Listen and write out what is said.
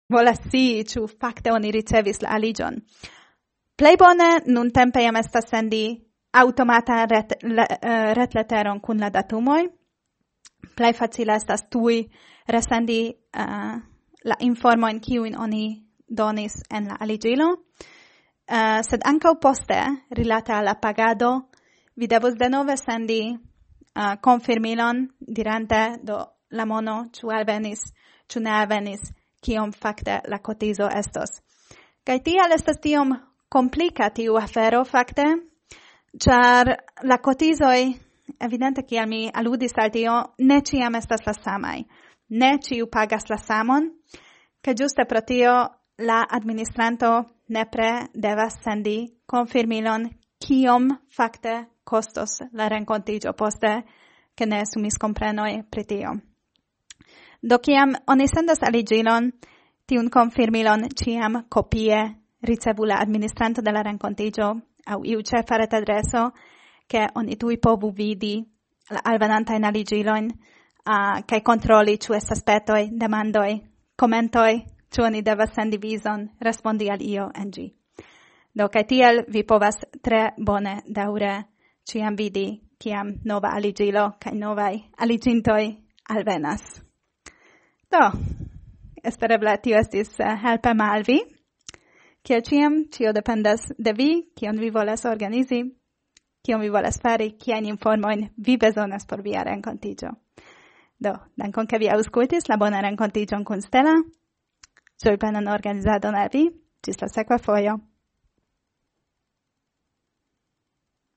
volas scii, ĉu fakte oni ricevis la aliĝon. Plej bone nuntempe jam estas sendi aŭtomatan retleteron kun la datumoj. Plej facile estas tuj resendi la informojn kiujn oni donis en la aliĝilo. Sed ankaŭ poste, rilate al la pagado, vi devos denove sendi konfirmilon dirante do la mono ĉu alvenis, ĉu ne alvenis, kiom fakte la kotizo estos. Kaj tial estas tiom komplika tiu afero fakte, ĉar la kotizoj, evidente kiel mi aludis al tio, ne ĉiam estas la samaj. Ne ĉiu pagas la samon, kaj ĝuste pro tio la administranto nepre devas sendi konfirmilon kiom fakte kostos la renkontiĝo poste, ke ne sumis komprenoj pri tio. Do kiam oni sendas aliĝilon, tiun konfirmilon ĉiam kopie ricevu la administranto de la renkontiĝo aŭ iu ĉefa retadreso, ke oni tuj povu vidi la alvenantajn aliĝilojn kaj kontroli ĉu estas petoj, demandoj, komentoj, ĉu oni devas sendi vizon, respondi al io en ĝi. Do kaj tiel vi povas tre bone daŭre ĉiam vidi kiam nova aliĝilo kaj novaj aliĝintoj alvenas. Do, espereble tio estis helpema al vi. Kiel ĉiam, ĉio dependas de vi, kion vi volas organizi, kion vi volas fari, kiajn informojn vi bezonas por via renkontiĝo. Do, dankon ke vi aŭskultis la bonan renkontiĝon kun Stella. Ĝojbenan organizadon al vi. Ĝis la sekva fojo.